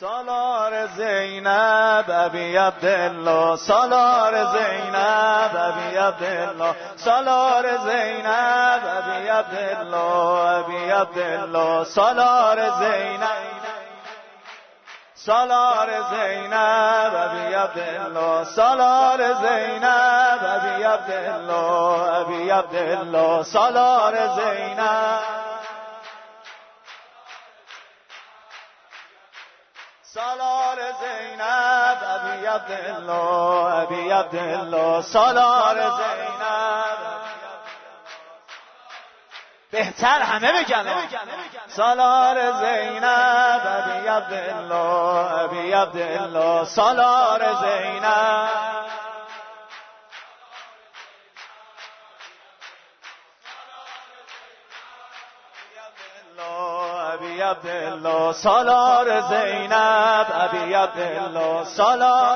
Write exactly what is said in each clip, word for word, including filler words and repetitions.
سالار زینب ابی عبدالله، سالار زینب ابی عبدالله، سالار زینب ابی عبدالله، ابی عبدالله، سالار زینب، سالار زینب ابی عبدالله، سالار زینب ابی عبدالله، ابی عبدالله، سالار زینب، سالار زینب ابی عبدالله، ابی عبدالله، سالار زینب، بهتر همه بگن سالار زینب ابی عبدالله، ابی عبدالله، سالار زینب، ابی عبدالله، سالار زینب ابی عبدالله، سالار.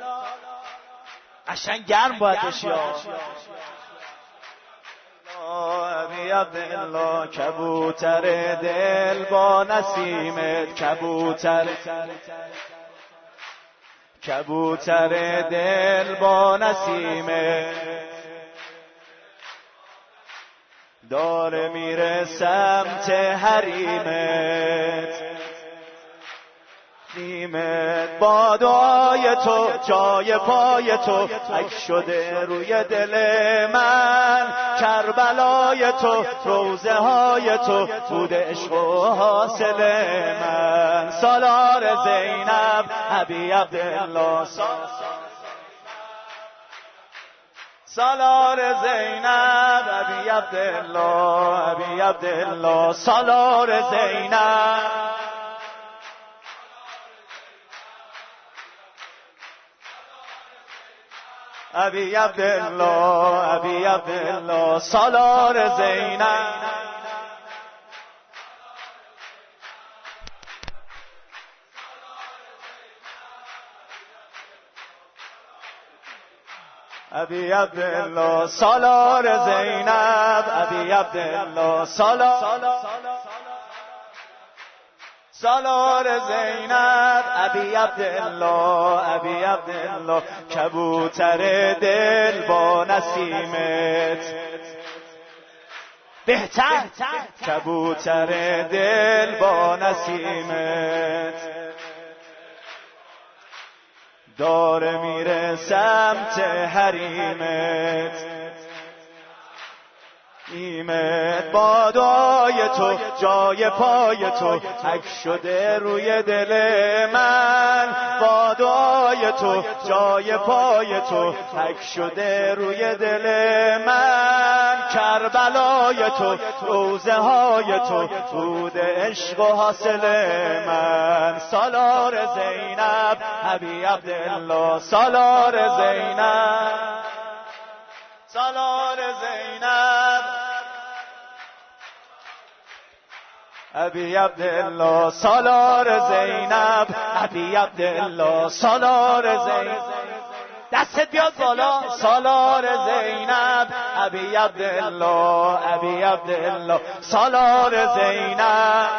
قشنگ گرم باید بشی ابی عبدالله، کبوتر دل با نسیمت، کبوتر کبوتر دل با نسیمت، داره میره سمت حریمت، نیمت با دعای تو جای پای تو تک شده روی دل من، کربلای تو روزه های تو بود عشق و حاصل من، سالار زینب ابی عبدالله، سالار زینب ابی عبدالله، ابی عبدالله، سالار زینب، ابی عبدالله، ابی عبدالله، سالار زینب، ابی عبدالله، سالار زینب، ابی عبدالله، سالار، سالار زینب ابی عبدالله، ابی عبدالله، کبوتر دل با نسیمت، بهتر کبوتر دل با نسیمت، داره میره سمت حریمت، نیمت با دعای تو جای پای تو تک شده روی دل من، با دعای تو جای پای تو تک شده روی دل من، کربلای تو روزه های تو بود عشق و حاصل من، سالار زینب ابی عبدالله، سالار زینب، سالار زینب ابی عبدالله، سالار زینب ابی عبدالله، سالار زینب، دستت بیاد بالا، سالار زینب ابی عبدالله، ابی عبدالله، سالار زینب،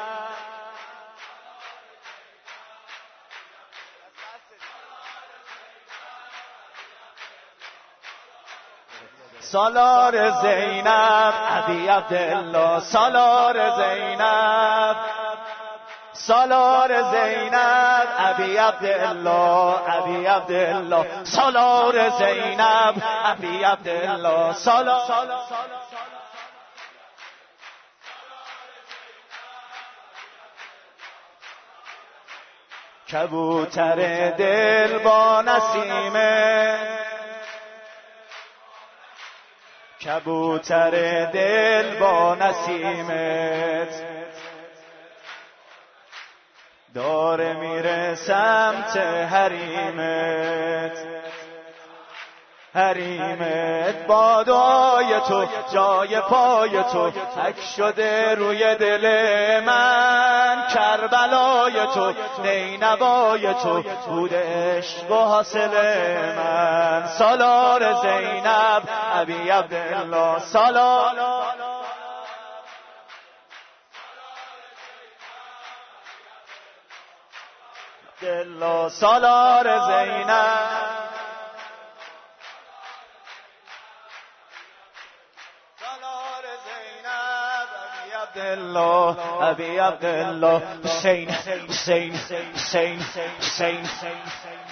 سالار زینب ابی عبدالله، سالار زینب، سالار زینب ابی عبدالله، ابی عبدالله، سالار زینب ابی عبدالله، سالار، کبوتر دل با نسیمه، کبوتر دل با نسیمت، داره میره سمت حریمت، حریمت با دعای تو جای پای تو تک شده روی دل من، کربلای تو نینوای تو بود عشق و حاصل من، سالار زینب ابی عبدالله، سالار، عبدالله سالار زینب سالار زینب ابی عبدالله ابی عبدالله حسین حسین حسین حسین